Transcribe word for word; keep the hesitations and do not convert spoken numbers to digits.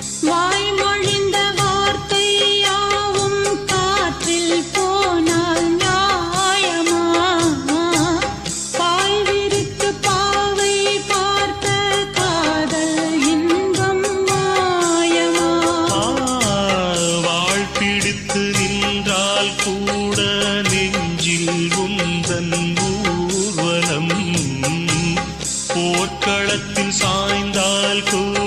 வாய்மொழிந்த வார்த்தை யாவும் காற்றில் போனால் நியாயமா? பாய் விரித்து பாவை பார்த்த காதல் இன்பம் மாயமா? வாழ் பிடித்து நின்றால் கூட நெஞ்சில் உந்தன் ஊர்வலம், போர்க்களத்தில் சாய்ந்தால் கூட